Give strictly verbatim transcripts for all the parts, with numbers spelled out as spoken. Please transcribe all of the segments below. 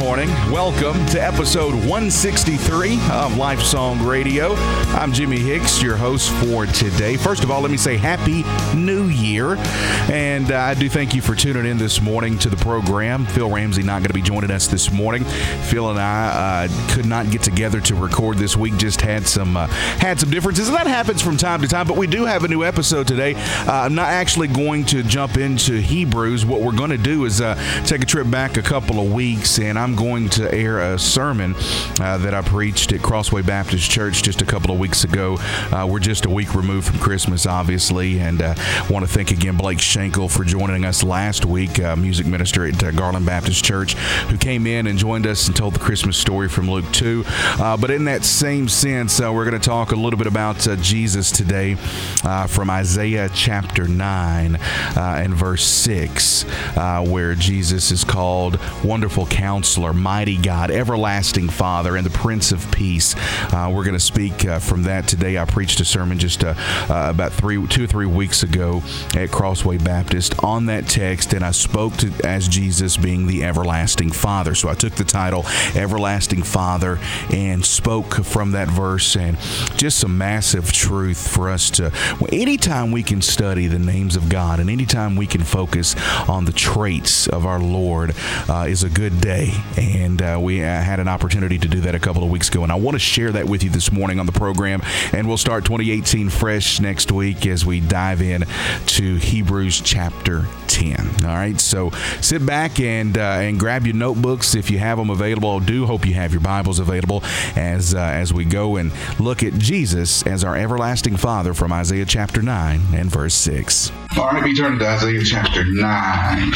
morning. Welcome to episode one sixty-three of Life Song Radio. I'm Jimmy Hicks, your host for today. First of all, let me say Happy New Year. And uh, I do thank you for tuning in this morning to the program. Phil Ramsey not going to be joining us this morning. Phil and I uh, could not get together to record this week. Just had some uh, had some differences. And that happens from time to time. But we do have a new episode today. Uh, I'm not actually going to jump into Hebrews. What we're going to do is uh, take a trip back a couple of weeks, and I'm going to air a sermon uh, that I preached at Crossway Baptist Church just a couple of weeks ago. Uh, we're just a week removed from Christmas, obviously, and I uh, want to thank again Blake Schenkel for joining us last week, uh, music minister at uh, Garland Baptist Church, who came in and joined us and told the Christmas story from Luke two. Uh, but in that same sense, uh, we're going to talk a little bit about uh, Jesus today uh, from Isaiah chapter nine uh, and verse six, uh, where Jesus is called Wonderful Counselor, Mighty God, Everlasting Father, and the Prince of Peace. Uh, we're going to speak uh, from that today. I preached a sermon just uh, uh, about three, two or three weeks ago at Crossway Baptist on that text, and I spoke to as Jesus being the Everlasting Father. So I took the title Everlasting Father and spoke from that verse, and just some massive truth for us to, anytime we can study the names of God and anytime we can focus on the traits of our Lord uh, is a good day. And uh, we uh, had an opportunity to do that a couple of weeks ago, and I want to share that with you this morning on the program. And we'll start twenty eighteen fresh next week as we dive in to Hebrews chapter ten. All right, so sit back and uh, and grab your notebooks if you have them available. I do hope you have your Bibles available as uh, as we go and look at Jesus as our everlasting Father from Isaiah chapter nine and verse six. All right, we turn to Isaiah chapter nine.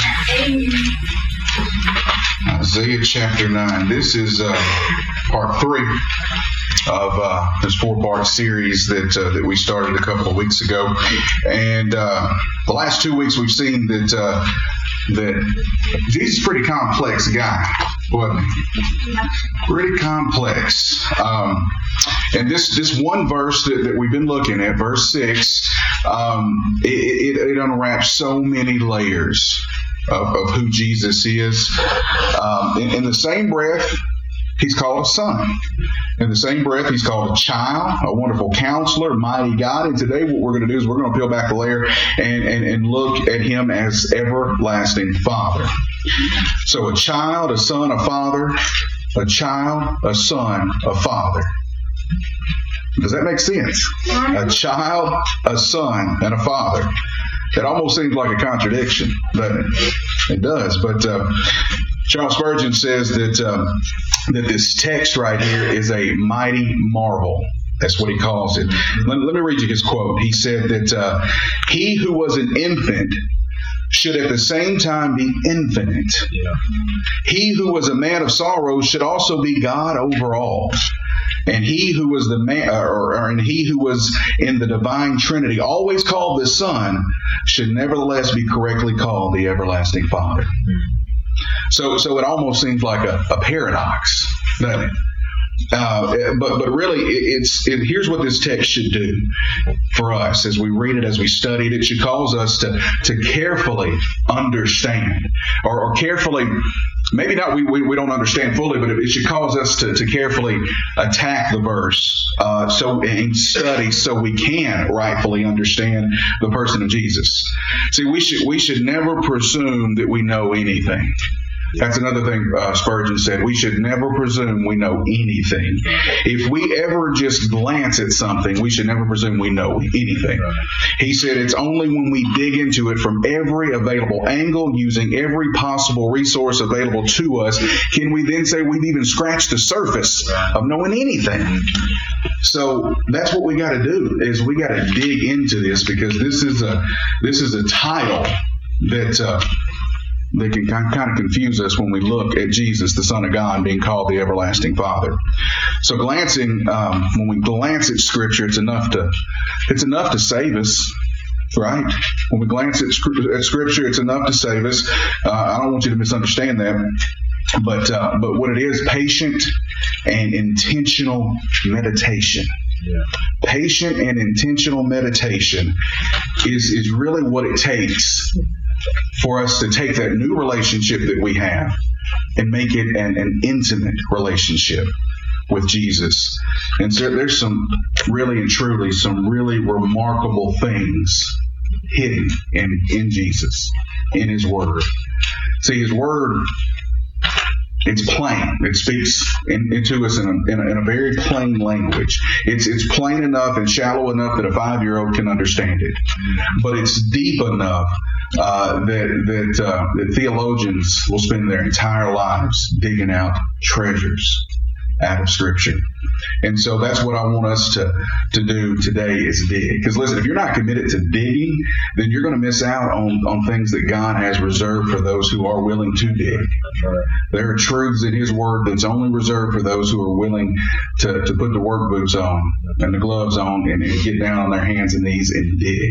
Isaiah chapter nine. This is uh, part three of uh, this four-part series that uh, that we started a couple of weeks ago, and uh, the last two weeks we've seen that uh, that Jesus is a pretty complex guy, wasn't he? Pretty complex. Um, and this this one verse that, that we've been looking at, verse six, um, it, it, it unwraps so many layers Of, of who Jesus is. Um, in, in the same breath, he's called a son. In the same breath, he's called a child, a wonderful counselor, mighty God. And today what we're going to do is we're going to peel back the layer and, and, and look at him as everlasting Father. So a child, a son, a father, a child, a son, a father. Does that make sense? A child, a son, and a father. It almost seems like a contradiction, doesn't it? It does. But uh, Charles Spurgeon says that um, that this text right here is a mighty marvel. That's what he calls it. Let, let me read you his quote. He said that uh, he who was an infant should at the same time be infinite. Yeah. He who was a man of sorrows should also be God over all. And he who was the man, or, or and he who was in the divine Trinity, always called the Son, should nevertheless be correctly called the everlasting Father. So, so it almost seems like a, a paradox, doesn't it? Uh, but but really, it's it, here's what this text should do for us as we read it, as we study it. It should cause us to to carefully understand, or, or carefully. Maybe not we, we, we don't understand fully, but it should cause us to, to carefully attack the verse uh, so and study so we can rightfully understand the person of Jesus. See, we should we should never presume that we know anything. That's another thing uh, Spurgeon said. We should never presume we know anything. If we ever just glance at something, we should never presume we know anything. He said it's only when we dig into it from every available angle, using every possible resource available to us, can we then say we've even scratched the surface of knowing anything. So that's what we got to do, is we got to dig into this, because this is a this is a title that uh, They can kind of confuse us when we look at Jesus, the Son of God, being called the Everlasting Father. So glancing, um, when we glance at Scripture, it's enough to, it's enough to save us, right? When we glance at, at Scripture, it's enough to save us. Uh, I don't want you to misunderstand that. But uh, but what it is, patient and intentional meditation. Yeah. Patient and intentional meditation is, is really what it takes for us to take that new relationship that we have and make it an, an intimate relationship with Jesus. And so there's some really and truly some really remarkable things hidden in, in Jesus, in His Word. See, His Word, it's plain. It speaks in, into us in a, in, a, in a very plain language. It's it's plain enough and shallow enough that a five-year-old can understand it. But it's deep enough uh, that that, uh, that theologians will spend their entire lives digging out treasures out of Scripture. And so that's what I want us to, to do today is dig. Because listen, if you're not committed to digging, then you're going to miss out on, on things that God has reserved for those who are willing to dig. There are truths in His Word that's only reserved for those who are willing to, to put the work boots on and the gloves on and, and get down on their hands and knees and dig.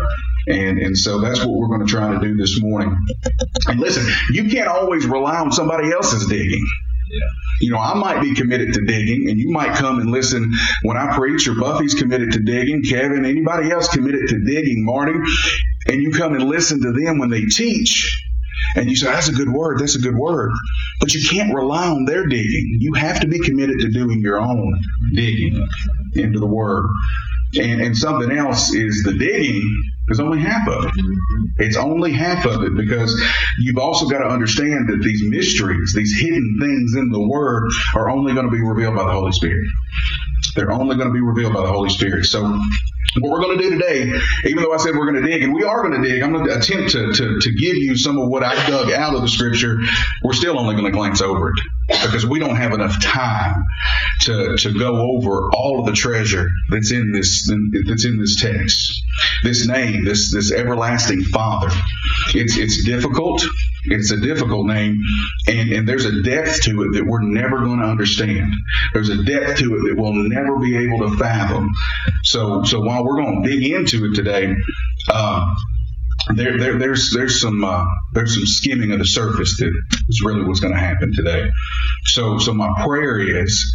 And and so that's what we're going to try to do this morning. And listen, you can't always rely on somebody else's digging. Yeah. You know, I might be committed to digging, and you might come and listen when I preach, or Buffy's committed to digging, Kevin, anybody else committed to digging, Marty, and you come and listen to them when they teach, and you say, that's a good word, that's a good word. But you can't rely on their digging. You have to be committed to doing your own digging into the Word. And, and something else is the digging is only half of it. It's only half of it because you've also got to understand that these mysteries, these hidden things in the Word are only going to be revealed by the Holy Spirit. They're only going to be revealed by the Holy Spirit. So what we're going to do today, even though I said we're going to dig, and we are going to dig, I'm going to attempt to, to, to give you some of what I dug out of the Scripture. We're still only going to glance over it because we don't have enough time to, to go over all of the treasure that's in this that's in this text. This name, this this everlasting Father. It's it's difficult. It's a difficult name, and, and there's a depth to it that we're never going to understand. There's a depth to it that we'll never be able to fathom. So so while we're going to dig into it today, uh, there, there there's there's some uh, there's some skimming of the surface that is really what's going to happen today. So so my prayer is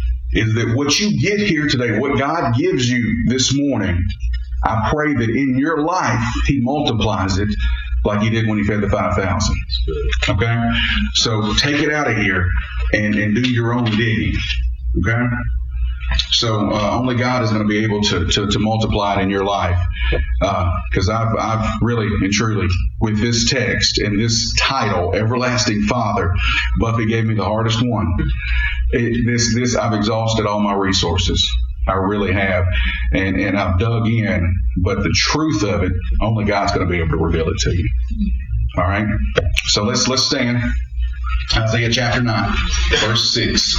is that what you get here today, what God gives you this morning, I pray that in your life He multiplies it like He did when He fed the five thousand. Okay? So take it out of here and, and do your own digging. Okay? So uh, only God is going to be able to, to, to multiply it in your life. Because uh, I've, I've really and truly, with this text and this title, Everlasting Father, Buffy gave me the hardest one. It, this, this I've exhausted all my resources. I really have. And, and I've dug in, but the truth of it, only God's going to be able to reveal it to you. All right? So let's let's stand. Isaiah chapter nine, verse six.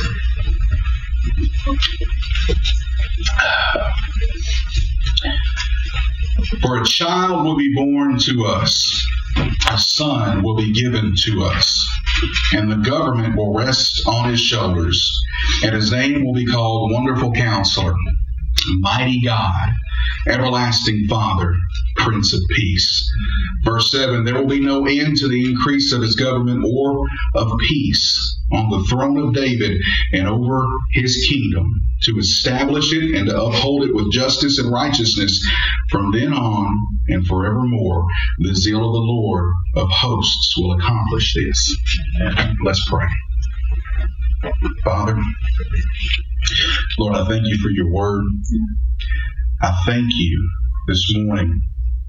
For a child will be born to us, a son will be given to us, and the government will rest on His shoulders, and His name will be called Wonderful Counselor, Mighty God, Everlasting Father, Prince of Peace. Verse seven, there will be no end to the increase of His government or of peace on the throne of David and over His kingdom, to establish it and to uphold it with justice and righteousness from then on and forevermore. The zeal of the Lord of hosts will accomplish this. Let's pray. Father, Lord, I thank You for Your word. I thank You this morning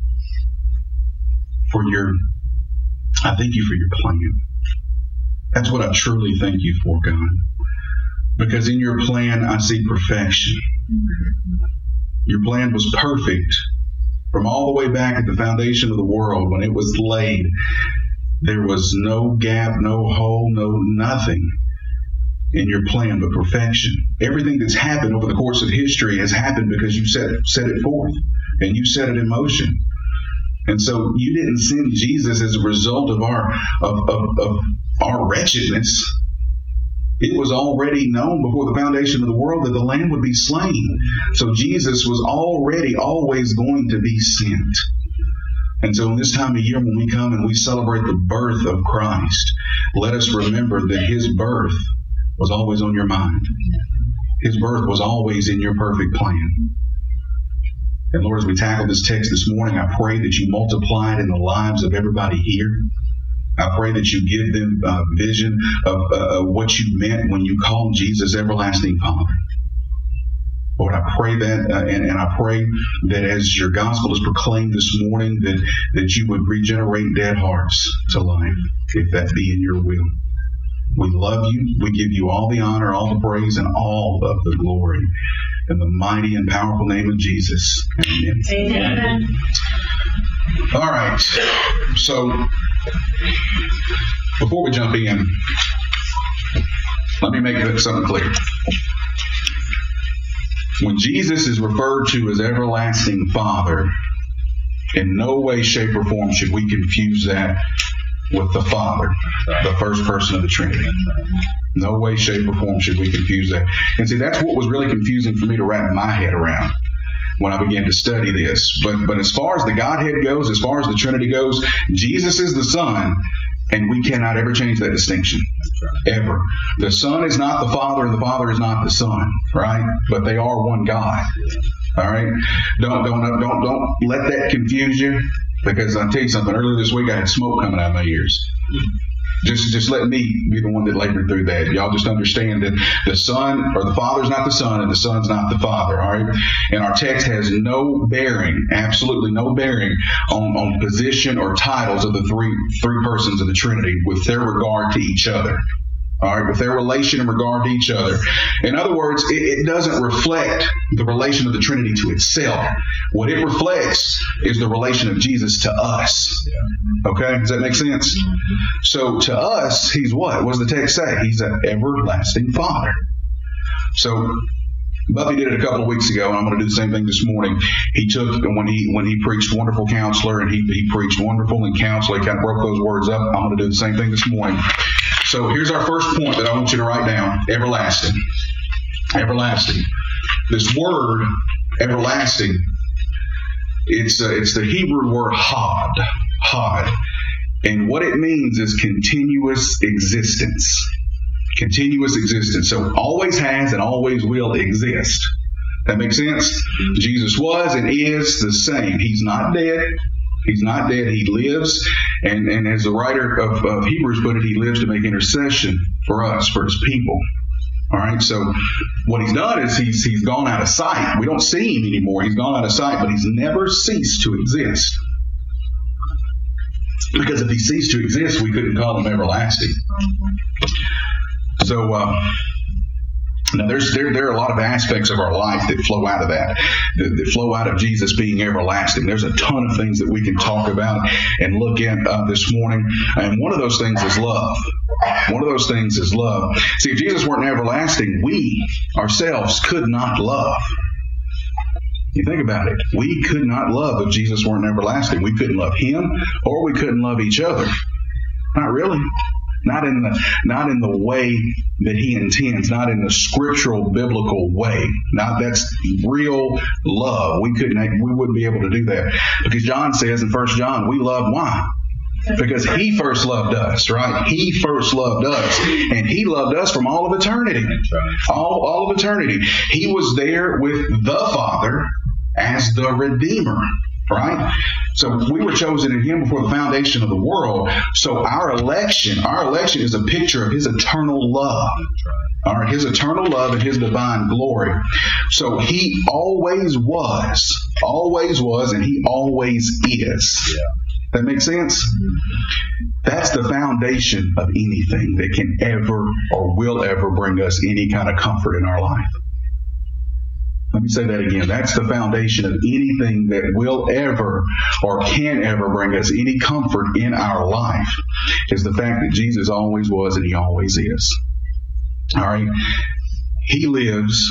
for Your, I thank You for Your plan. That's what I truly thank You for, God. Because in Your plan, I see perfection. Your plan was perfect from all the way back at the foundation of the world when it was laid. There was no gap, no hole, no nothing in Your plan but perfection. Everything that's happened over the course of history has happened because You set, set it forth and You set it in motion. And so You didn't send Jesus as a result of our of, of, of our wretchedness. It was already known before the foundation of the world that the Lamb would be slain. So Jesus was already always going to be sent. And so in this time of year when we come and we celebrate the birth of Christ, let us remember that His birth was always on Your mind. His birth was always in Your perfect plan. And Lord, as we tackle this text this morning, I pray that You multiply it in the lives of everybody here. I pray that you give them a vision of uh, what you meant when you called Jesus everlasting Father. Lord, I pray that, uh, and, and I pray that as your gospel is proclaimed this morning, that, that you would regenerate dead hearts to life, if that be in your will. We love you. We give you all the honor, all the praise, and all of the glory. In the mighty and powerful name of Jesus. Amen. Amen. All right. So, before we jump in, let me make something clear. When Jesus is referred to as everlasting Father, in no way, shape, or form should we confuse that with the Father, the first person of the Trinity. No way, shape, or form should we confuse that. And see, that's what was really confusing for me to wrap my head around when I began to study this. But but as far as the Godhead goes, as far as the Trinity goes, Jesus is the Son, and we cannot ever change that distinction. Ever. The Son is not the Father, and the Father is not the Son, right? But they are one God. All right? Don't don't don't don't let that confuse you, because I'll tell you something. Earlier this week, I had smoke coming out of my ears. Just just let me be the one that labored through that. Y'all just understand that the Son, or the Father's not the Son, and the Son's not the Father, all right? And our text has no bearing, absolutely no bearing on, on position or titles of the three three persons of the Trinity with their regard to each other. All right, with their relation in regard to each other. In other words, it, it doesn't reflect the relation of the Trinity to itself. What it reflects is the relation of Jesus to us. Okay, does that make sense? So to us, he's what? What does the text say? He's an everlasting Father. So Buffy did it a couple of weeks ago, and I'm going to do the same thing this morning. He took, when he when he preached Wonderful Counselor, and he, he preached Wonderful and Counselor, he kind of broke those words up. I'm going to do the same thing this morning. So here's our first point that I want you to write down. Everlasting. Everlasting. This word, everlasting, it's uh, it's the Hebrew word had. Had. And what it means is continuous existence. Continuous existence. So always has and always will exist. That makes sense? Jesus was and is the same. He's not dead. He's not dead. He lives. And, and as the writer of, of Hebrews put it, he lives to make intercession for us, for his people. All right. So what he's done is he's he's gone out of sight. We don't see him anymore. He's gone out of sight, but he's never ceased to exist. Because if he ceased to exist, we couldn't call him everlasting. So uh, now there's there there are a lot of aspects of our life that flow out of that, that, that flow out of Jesus being everlasting. There's a ton of things that we can talk about and look at uh, this morning, and one of those things is love. One of those things is love. See, if Jesus weren't everlasting, we ourselves could not love. You think about it. We could not love if Jesus weren't everlasting. We couldn't love him, or we couldn't love each other. Not really. Not in the not in the way that he intends, not in the scriptural biblical way. Not that's real love. We couldn't we wouldn't be able to do that. Because John says in First John, we love why? Because he first loved us, right? He first loved us. And he loved us from all of eternity. All all of eternity. He was there with the Father as the Redeemer. Right? So we were chosen in him before the foundation of the world. So our election, our election is a picture of his eternal love. All right, his eternal love and his divine glory. So he always was, always was, and he always is. That makes sense? That's the foundation of anything that can ever or will ever bring us any kind of comfort in our life. Let me say that again. That's the foundation of anything that will ever or can ever bring us any comfort in our life, is the fact that Jesus always was and he always is. All right? He lives,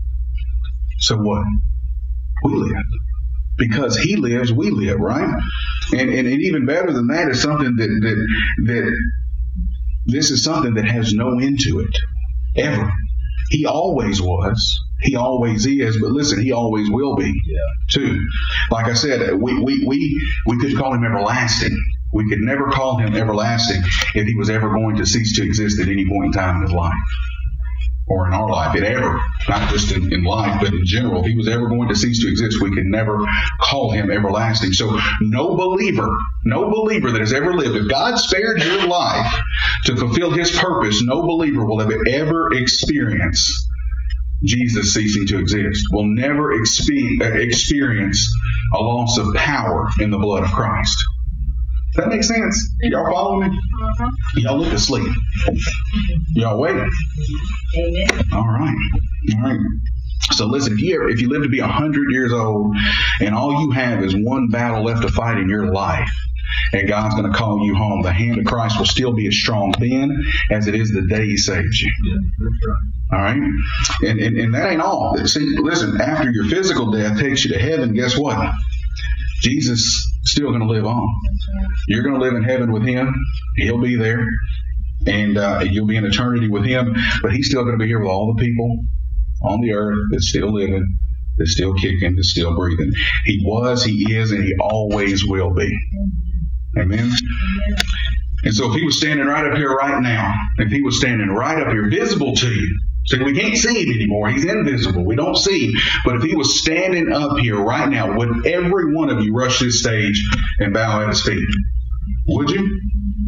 so what? We live. Because he lives, we live, right? And, and, and even better than that is something that, that, that this is something that has no end to it, ever. He always was. He always is, but listen, he always will be, yeah. too. Like I said, we, we, we, we could call him everlasting. We could never call him everlasting if he was ever going to cease to exist at any point in time in his life. or in our life, it ever, not just in, in life, but in general, if he was ever going to cease to exist, we could never call him everlasting. So no believer, no believer that has ever lived, if God spared your life to fulfill his purpose, no believer will ever, ever experience Jesus ceasing to exist, will never expe- experience a loss of power in the blood of Christ. Does that make sense? Y'all following me? Uh-huh. Y'all look asleep. Y'all wait. Amen. All right. All right. So listen, if you ever, if you live to be one hundred years old and all you have is one battle left to fight in your life, and God's going to call you home, the hand of Christ will still be as strong then as it is the day he saved you. Yeah, that's right. All right? And, and, and that ain't all. See, listen, after your physical death takes you to heaven, guess what? Jesus is still going to live on. You're going to live in heaven with him. He'll be there. And uh, you'll be in eternity with him. But he's still going to be here with all the people on the earth that's still living, that's still kicking, that's still breathing. He was, he is, and he always will be. Amen? And so if he was standing right up here right now, if he was standing right up here, visible to you, see, we can't see him anymore. He's invisible. We don't see him. But if he was standing up here right now, would every one of you rush this stage and bow at his feet? Would you?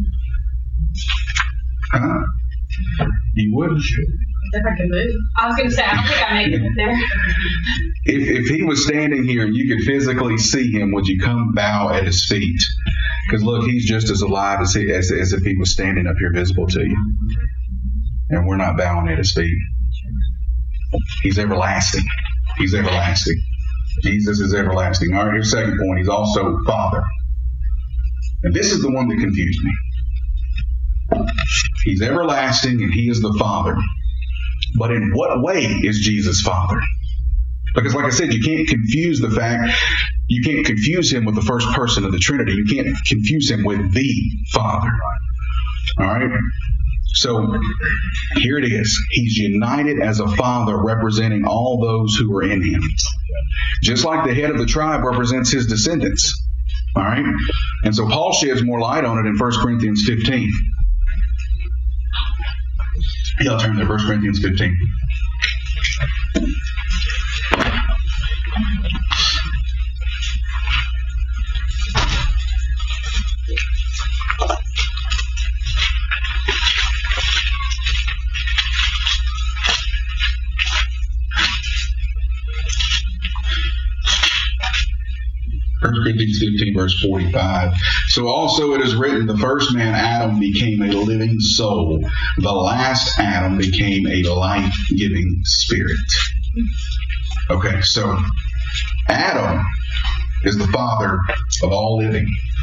Huh? You would? If I could move. I was going to say, I don't think I make it there. If, if he was standing here and you could physically see him, would you come bow at his feet? Because look, he's just as alive as, he, as, as if he was standing up here visible to you. And we're not bowing at his feet. He's everlasting. He's everlasting. Jesus is everlasting. All right, here's the second point. He's also Father. And this is the one that confused me. He's everlasting and he is the Father. But in what way is Jesus Father? Because like I said, you can't confuse the fact, you can't confuse him with the first person of the Trinity. You can't confuse him with the Father. All right? So here it is. He's united as a father representing all those who are in him. Just like the head of the tribe represents his descendants. All right? And so Paul sheds more light on it in First Corinthians fifteen. Y'all turn to First Corinthians fifteen. First Corinthians fifteen, verse forty-five. So also it is written, the first man, Adam, became a living soul. The last Adam became a life-giving spirit. Okay, so Adam is the father of all living.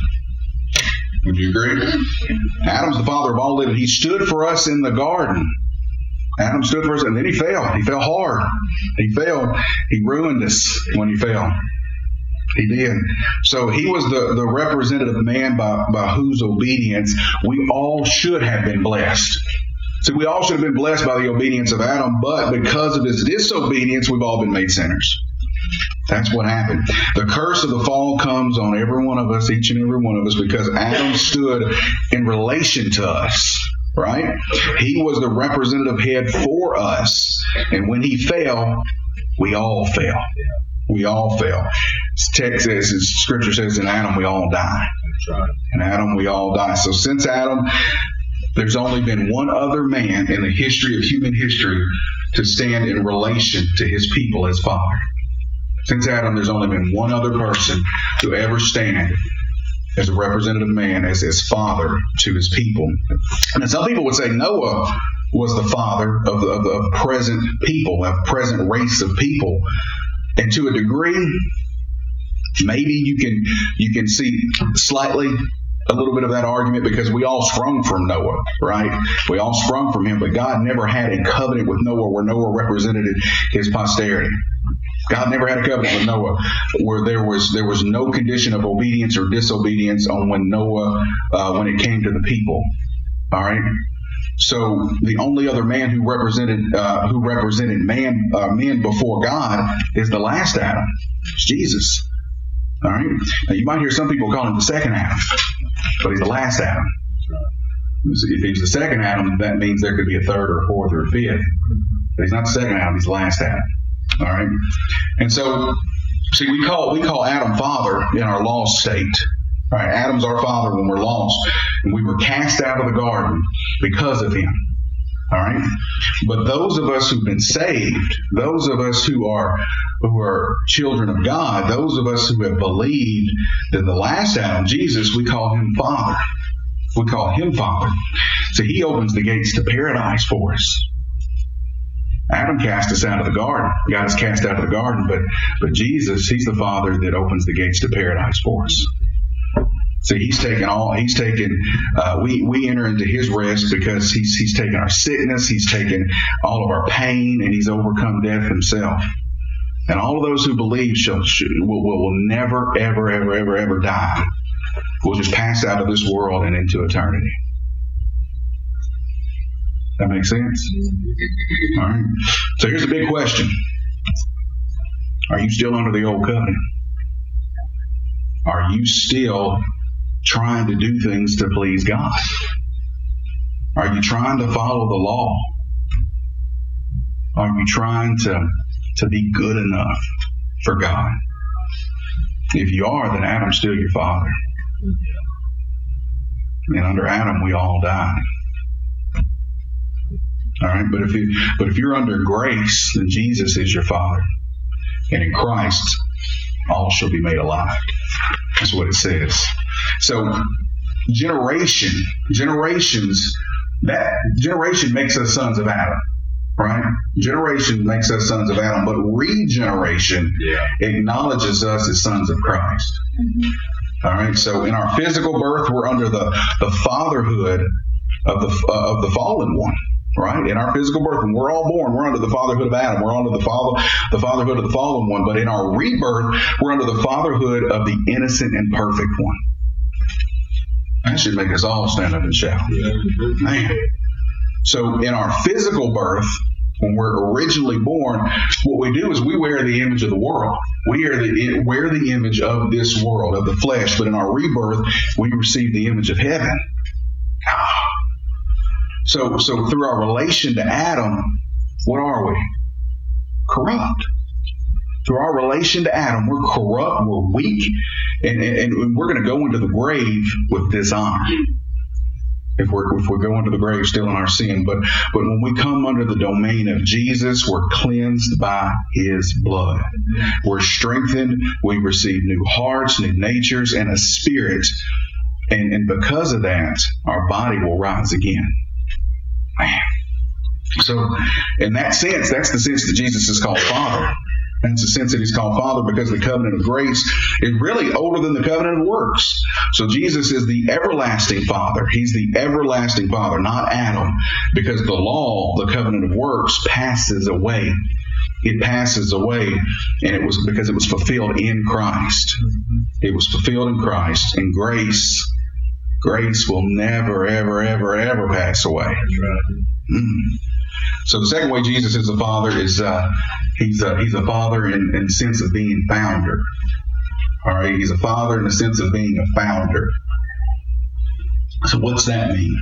Would you agree? Adam's the father of all living. He stood for us in the garden. Adam stood for us, and then he fell. He fell hard. He fell. He ruined us when he fell. He did. So he was the, the representative man by, by whose obedience we all should have been blessed. So we all should have been blessed by the obedience of Adam, but because of his disobedience, we've all been made sinners. That's what happened. The curse of the fall comes on every one of us, each and every one of us, because Adam stood in relation to us, right? He was the representative head for us. And when he fell, we all fell. We all fell. Text says, Scripture says, in Adam we all die. That's right. In Adam we all die. So since Adam, there's only been one other man in the history of human history to stand in relation to his people as Father. Since Adam, there's only been one other person to ever stand as a representative man, as his father to his people. And some people would say Noah was the father of the, of the present people, of present race of people. And to a degree, maybe you can you can see slightly a little bit of that argument, because we all sprung from Noah, right? We all sprung from him, but God never had a covenant with Noah where Noah represented his posterity. God never had a covenant with Noah where there was there was no condition of obedience or disobedience on when Noah uh, when it came to the people. All right. So the only other man who represented uh, who represented man uh, men before God is the last Adam. It's Jesus. All right. Now you might hear some people call him the second Adam, but he's the last Adam. If he's the second Adam, that means there could be a third or a fourth or a fifth. But he's not the second Adam, he's the last Adam. All right? And so, see, we call we call Adam father in our lost state. All right? Adam's our father when we're lost. And we were cast out of the garden because of him. All right? But those of us who've been saved, those of us who are who are children of God, those of us who have believed that the last Adam, Jesus, we call him Father. We call him Father. So he opens the gates to paradise for us. Adam cast us out of the garden. God is cast out of the garden, but but Jesus, he's the Father that opens the gates to paradise for us. So he's taken all, he's taken, uh, we, we enter into his rest because he's, he's taken our sickness, he's taken all of our pain, and he's overcome death himself. And all of those who believe shall, will, will, will never, ever, ever, ever, ever die. We'll just pass out of this world and into eternity. That makes sense? All right. So here's a big question. Are you still under the old covenant? Are you still trying to do things to please God? Are you trying to follow the law? Are you trying to, to be good enough for God? If you are, then Adam's still your father. And under Adam, we all die. All right, but if you, but if you're under grace, then Jesus is your father, and in Christ, all shall be made alive. That's what it says. So, generation, generations, that generation makes us sons of Adam, right? Generation makes us sons of Adam, but regeneration yeah. acknowledges us as sons of Christ. Mm-hmm. All right. So, in our physical birth, we're under the the fatherhood of the uh, of the fallen one. Right? In our physical birth, when we're all born, we're under the fatherhood of Adam. We're under the father, the fatherhood of the fallen one. But in our rebirth, we're under the fatherhood of the innocent and perfect one. That should make us all stand up and shout. Man. So in our physical birth, when we're originally born, what we do is we wear the image of the world. We are the, wear the image of this world, of the flesh. But in our rebirth, we receive the image of heaven. God. So, so through our relation to Adam, what are we? Corrupt. Through our relation to Adam, we're corrupt, we're weak, and, and, and we're going to go into the grave with dishonor. If we're if we go into the grave still in our sin, but but when we come under the domain of Jesus, we're cleansed by His blood. We're strengthened. We receive new hearts, new natures, and a spirit, and and because of that, our body will rise again. Man. So, in that sense, that's the sense that Jesus is called Father. That's the sense that He's called Father because the covenant of grace is really older than the covenant of works. So, Jesus is the everlasting Father. He's the everlasting Father, not Adam, because the law, the covenant of works, passes away. It passes away, and it was because it was fulfilled in Christ. It was fulfilled in Christ, and grace. Grace will never, ever, ever, ever pass away. Mm. So the second way Jesus is a father is uh, he's a, he's a father in, in the sense of being founder. All right, he's a father in the sense of being a founder. So what's that mean?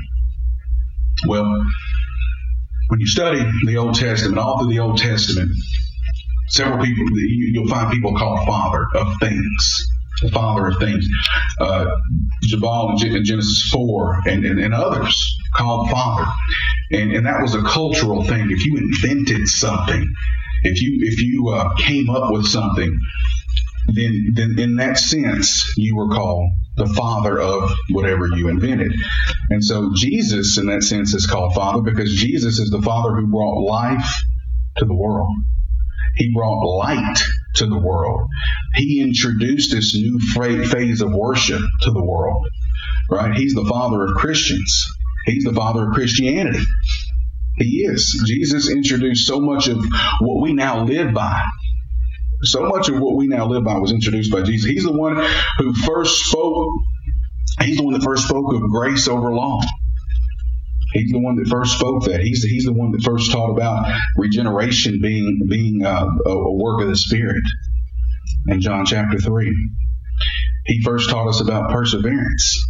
Well, when you study the Old Testament, all through the Old Testament, several people you'll find people called father of things. The father of things. Uh, Jabal in Genesis four and, and, and others called father. And, and that was a cultural thing. If you invented something, if you if you uh, came up with something, then, then in that sense, you were called the father of whatever you invented. And so Jesus, in that sense, is called father because Jesus is the father who brought life to the world. He brought light to the world. He introduced this new phase of worship to the world. Right? He's the father of Christians. He's the father of Christianity. He is. Jesus introduced so much of what we now live by. So much of what we now live by was introduced by Jesus. He's the one who first spoke. He's the one that first spoke of grace over law. He's the one that first spoke that. He's the, he's the one that first taught about regeneration being being uh, a, a work of the Spirit in John chapter three. He first taught us about perseverance.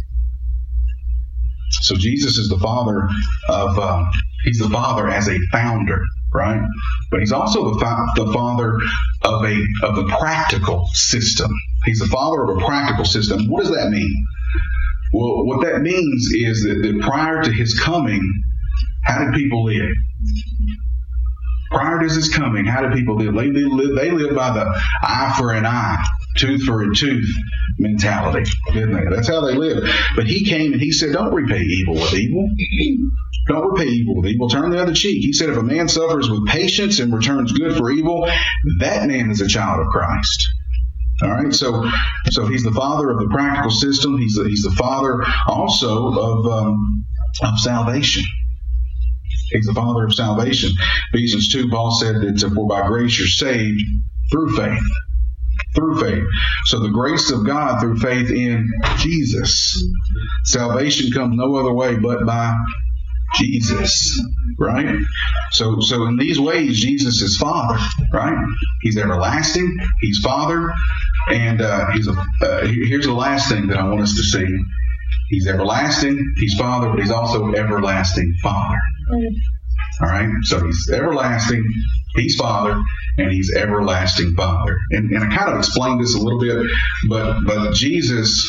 So Jesus is the Father of, uh, He's the Father as a founder right? But he's also the, fa- the father of a of the practical system. He's the father of a practical system. What does that mean? Well, what that means is that, that prior to his coming, how did people live? Prior to his coming, how did people live? They lived, they lived by the eye for an eye, tooth for a tooth mentality, didn't they? That's how they lived. But he came and he said, don't repay evil with evil. Don't repay evil with evil. Turn the other cheek. He said, if a man suffers with patience and returns good for evil, that man is a child of Christ. All right, so so he's the father of the practical system. He's the, he's the father also of um, of salvation. He's the father of salvation. Ephesians two, Paul said that for by grace you're saved through faith. Through faith. So the grace of God through faith in Jesus. Salvation comes no other way but by Jesus, right? So, so in these ways, Jesus is Father, right? He's everlasting. He's Father, and uh, he's a. Uh, here's the last thing that I want us to see: He's everlasting. He's Father, but He's also everlasting Father. All right. So He's everlasting. He's Father, and He's everlasting Father. And, and I kind of explained this a little bit, but but Jesus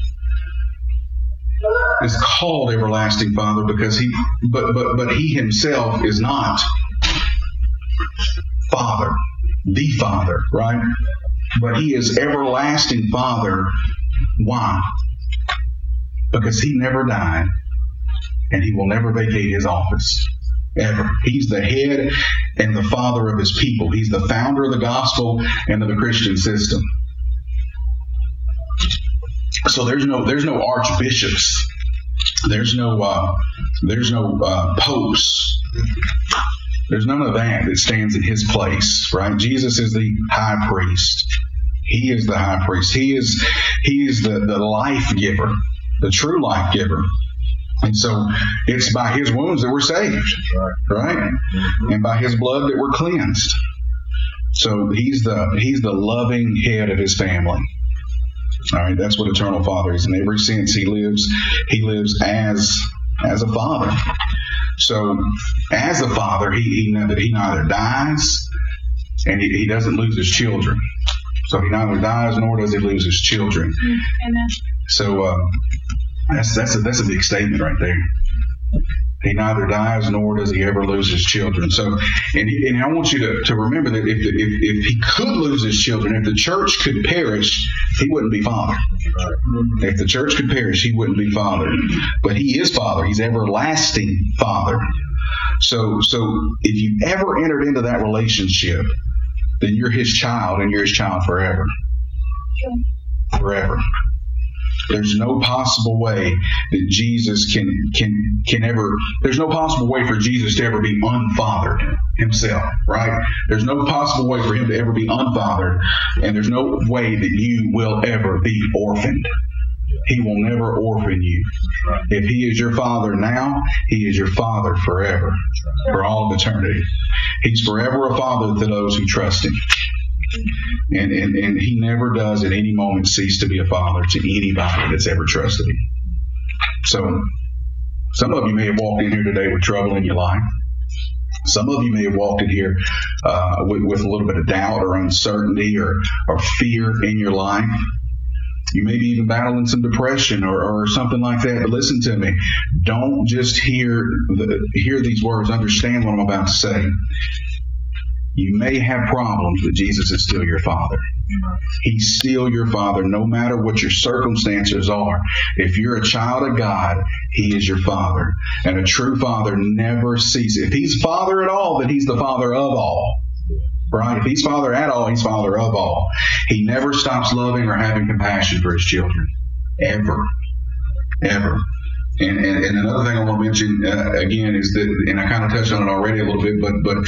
is called everlasting Father because he, but but but he himself is not Father, the Father, right? But he is everlasting Father. Why? Because he never died, and he will never vacate his office ever. He's the head and the father of his people. He's the founder of the gospel and of the Christian system. So there's no there's no archbishops, there's no uh, there's no uh, popes, there's none of that that stands in his place, right? Jesus is the high priest. He is the high priest. He is he is the, the life giver, the true life giver. And so it's by his wounds that we're saved, right? And by his blood that we're cleansed. So he's the he's the loving head of his family. All right, that's what eternal Father is. In every sense, he lives he lives as as a father. So as a father, he he, he neither dies and he, he doesn't lose his children. So he neither dies nor does he lose his children. Amen. So uh, that's that's a that's a big statement right there. He neither dies nor does he ever lose his children. So, and, he, and I want you to, to remember that if, if if he could lose his children, if the church could perish, he wouldn't be Father. If the church could perish, he wouldn't be Father. But he is Father. He's everlasting Father. So, so if you ever entered into that relationship, then you're his child, and you're his child forever. Forever. There's no possible way that Jesus can can can ever. There's no possible way for Jesus to ever be unfathered himself, right? There's no possible way for him to ever be unfathered, and there's no way that you will ever be orphaned. He will never orphan you. If he is your father now, he is your father forever, for all of eternity. He's forever a father to those who trust him. And, and and he never does at any moment cease to be a father to anybody that's ever trusted him. So some of you may have walked in here today with trouble in your life. Some of you may have walked in here uh, with, with a little bit of doubt or uncertainty or, or fear in your life. You may be even battling some depression or, or something like that. But listen to me. Don't just hear the, hear these words. Understand what I'm about to say. You may have problems, but Jesus is still your Father. He's still your Father, no matter what your circumstances are. If you're a child of God, He is your Father. And a true Father never ceases. If He's Father at all, then He's the Father of all. Right? If He's Father at all, He's Father of all. He never stops loving or having compassion for His children. Ever. Ever. And, and, and another thing I want to mention, uh, again, is that, and I kind of touched on it already a little bit, but but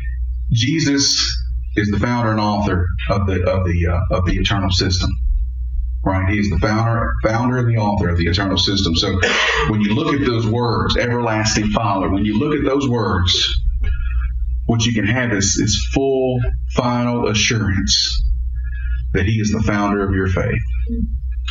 Jesus is the founder and author of the of the uh, of the eternal system, right? He is the founder, founder and the author of the eternal system. So when you look at those words, everlasting Father, when you look at those words, what you can have is, is full, final assurance that He is the founder of your faith,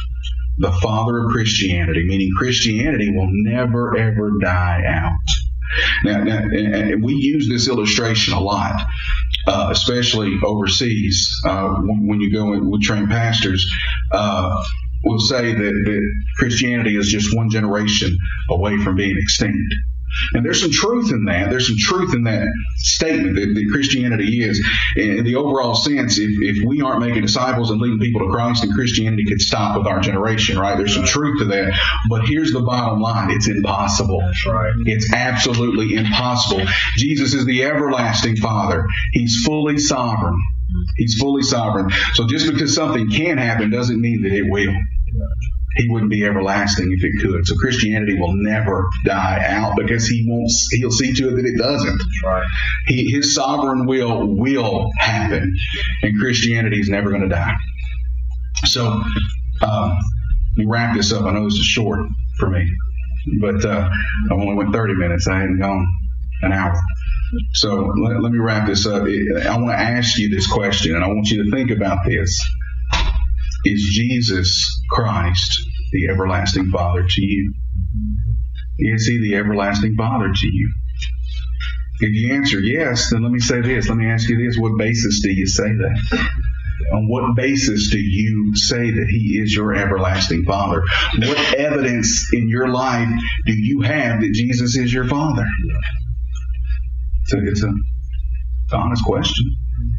the Father of Christianity, meaning Christianity will never ever die out. Now, now and, and we use this illustration a lot, uh, especially overseas. Uh, when, when you go and we train pastors, uh, we'll say that, that Christianity is just one generation away from being extinct. And there's some truth in that. There's some truth in that statement that, that Christianity is. In the overall sense, if, if we aren't making disciples and leading people to Christ, then Christianity could stop with our generation, right? There's some truth to that. But here's the bottom line. It's impossible. That's right. It's absolutely impossible. Jesus is the everlasting Father. He's fully sovereign. He's fully sovereign. So just because something can happen doesn't mean that it will. He wouldn't be everlasting if it could. So Christianity will never die out because he won't. He'll see to it that it doesn't. That's right. He, his sovereign will will happen, and Christianity is never going to die. So um, let me wrap this up. I know this is short for me, but uh, I only went thirty minutes. I hadn't gone an hour. So let, let me wrap this up. I want to ask you this question, and I want you to think about this. Is Jesus Christ the everlasting Father to you? Is He the everlasting Father to you? If you answer yes, then let me say this. Let me ask you this. What basis do you say that? On what basis do you say that He is your everlasting Father? What evidence in your life do you have that Jesus is your Father? So it's a, it's an honest question.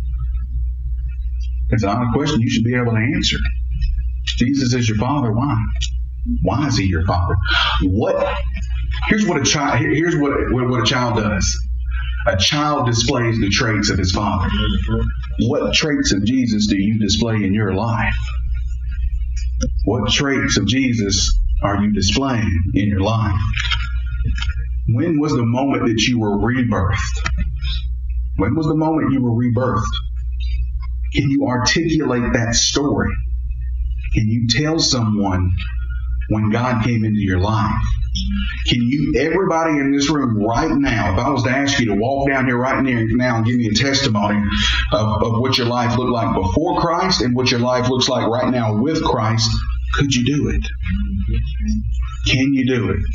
It's an honest question you should be able to answer. Jesus is your Father. Why? Why is He your Father? What? Here's what a child. Here's what what, what a child does. A child displays the traits of his father. What traits of Jesus do you display in your life? What traits of Jesus are you displaying in your life? When was the moment that you were rebirthed? When was the moment you were rebirthed? Can you articulate that story? Can you tell someone when God came into your life? Can you, everybody in this room right now, if I was to ask you to walk down here right now and give me a testimony of, of what your life looked like before Christ and what your life looks like right now with Christ, could you do it? Can you do it?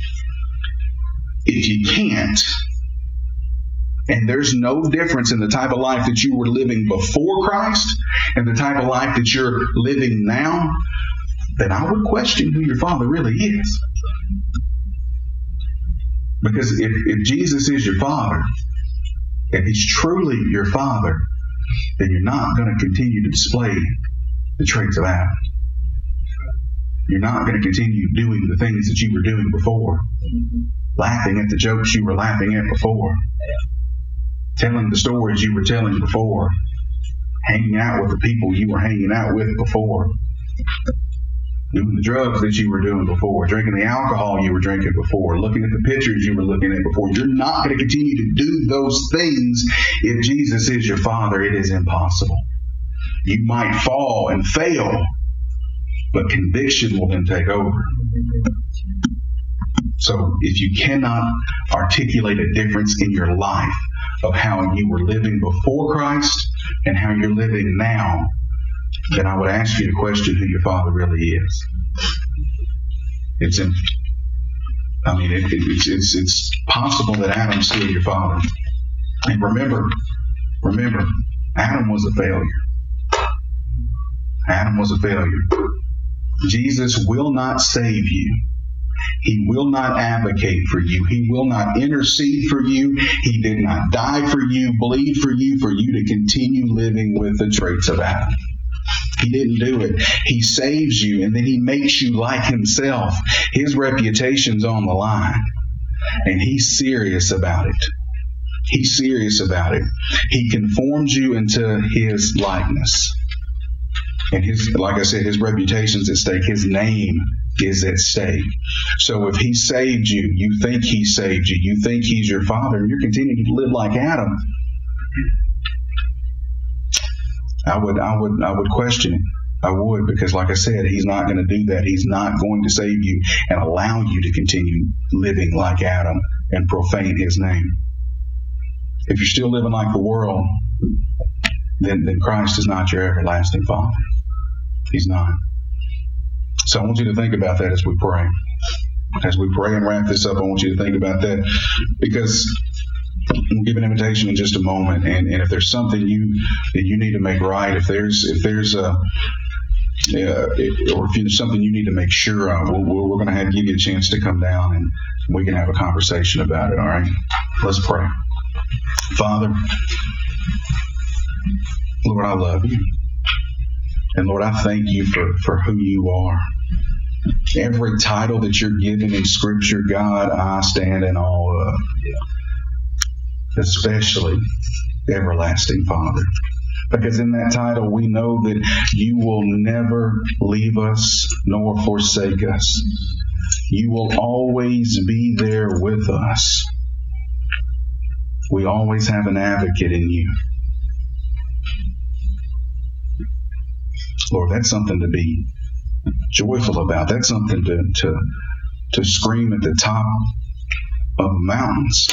If you can't, and there's no difference in the type of life that you were living before Christ and the type of life that you're living now, then I would question who your Father really is. Because if, if Jesus is your Father, if He's truly your Father, then you're not going to continue to display the traits of Adam. You're not going to continue doing the things that you were doing before. Laughing at the jokes you were laughing at before. Telling the stories you were telling before. Hanging out with the people you were hanging out with before. Doing the drugs that you were doing before. Drinking the alcohol you were drinking before. Looking at the pictures you were looking at before. You're not going to continue to do those things if Jesus is your Father. It is impossible. You might fall and fail, but conviction will then take over. So if you cannot articulate a difference in your life of how you were living before Christ and how you're living now, then I would ask you to question who your Father really is. It's in, I mean, it, it, it's, it's it's possible that Adam's still your father. And remember, remember, Adam was a failure. Adam was a failure. Jesus will not save you. He will not advocate for you. He will not intercede for you. He did not die for you, bleed for you, for you to continue living with the traits of Adam. He didn't do it. He saves you, and then He makes you like Himself. His reputation's on the line, and He's serious about it. He's serious about it. He conforms you into His likeness. And his, like I said, His reputation's at stake. His name is at stake. So if He saved you, you think He saved you, you think He's your Father, and you're continuing to live like Adam, I would, I would, I would question Him. I would, because like I said, He's not going to do that. He's not going to save you and allow you to continue living like Adam and profane His name. If you're still living like the world, then, then Christ is not your everlasting Father. He's not. So I want you to think about that as we pray. As we pray and wrap this up, I want you to think about that, because we'll give an invitation in just a moment. And, and if there's something you that you need to make right, if there's if there's a uh, it, or if there's something you need to make sure of, we're, we're going to have give you a chance to come down and we can have a conversation about it. All right, let's pray. Father, Lord, I love you, and Lord, I thank you for for who you are. Every title that you're given in Scripture, God, I stand in awe of. Especially Everlasting Father. Because in that title, we know that you will never leave us nor forsake us. You will always be there with us. We always have an advocate in you. Lord, that's something to be joyful about. That's something to, to, to scream at the top of mountains.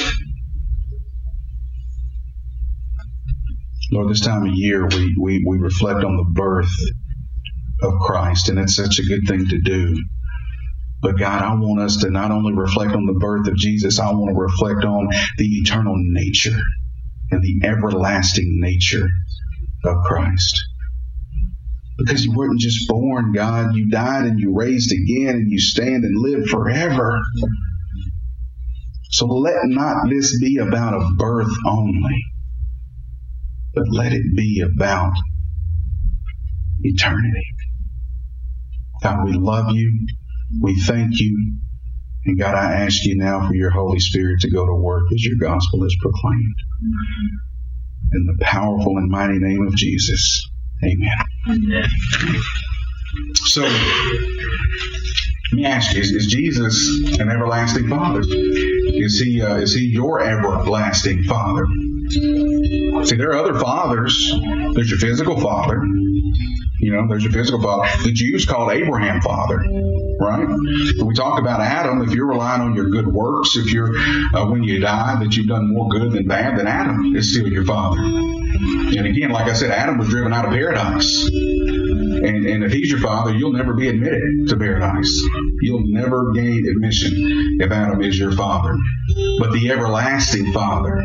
Lord, this time of year we, we, we reflect on the birth of Christ, and it's such a good thing to do. But God, I want us to not only reflect on the birth of Jesus, I want to reflect on the eternal nature and the everlasting nature of Christ. Because you weren't just born, God, you died and you raised again and you stand and live forever. So let not this be about a birth only, but let it be about eternity. God, we love you. We thank you. And God, I ask you now for your Holy Spirit to go to work as your gospel is proclaimed. In the powerful and mighty name of Jesus. Amen. So, let me ask you, is, is Jesus an everlasting Father? Is he, uh, is he your everlasting Father? See, there are other fathers. There's your physical father. You know, there's your physical father. The Jews called Abraham father, right? When we talk about Adam, if you're relying on your good works, if you're, uh, when you die, that you've done more good than bad, then Adam is still your father. And again, like I said, Adam was driven out of paradise. And, and if he's your father, you'll never be admitted to paradise. You'll never gain admission if Adam is your father. But the everlasting Father,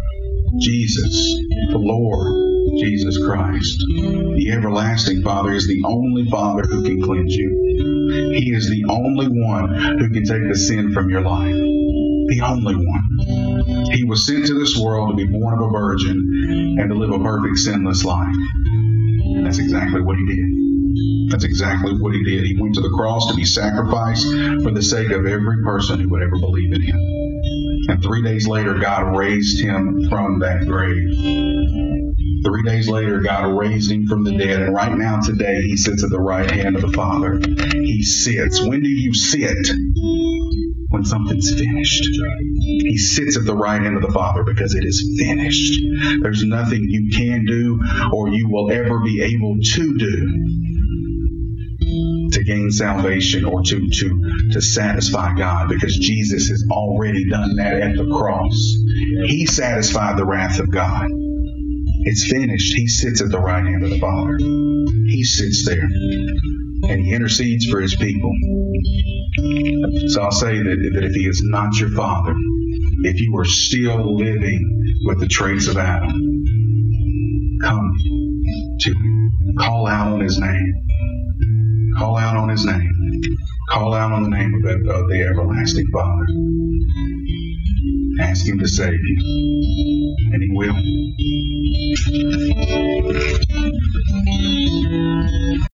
Jesus, the Lord Jesus Christ, the everlasting Father, is the only Father who can cleanse you. He is the only one who can take the sin from your life. The only one. He was sent to this world to be born of a virgin and to live a perfect, sinless life. And that's exactly what he did. That's exactly what he did. He went to the cross to be sacrificed for the sake of every person who would ever believe in him. And three days later, God raised him from that grave. Three days later, God raised him from the dead. And right now, today, he sits at the right hand of the Father. He sits. When do you sit? When something's finished. He sits at the right hand of the Father because it is finished. There's nothing you can do or you will ever be able to do to gain salvation or to, to, to satisfy God, because Jesus has already done that at the cross. He satisfied the wrath of God. It's finished. He sits at the right hand of the Father. He sits there and he intercedes for his people. So I'll say that, that if he is not your Father, if you are still living with the traits of Adam, come to him. Call out on his name. Call out on his name. Call out on the name of the, of the everlasting Father. Ask him to save you. And he will.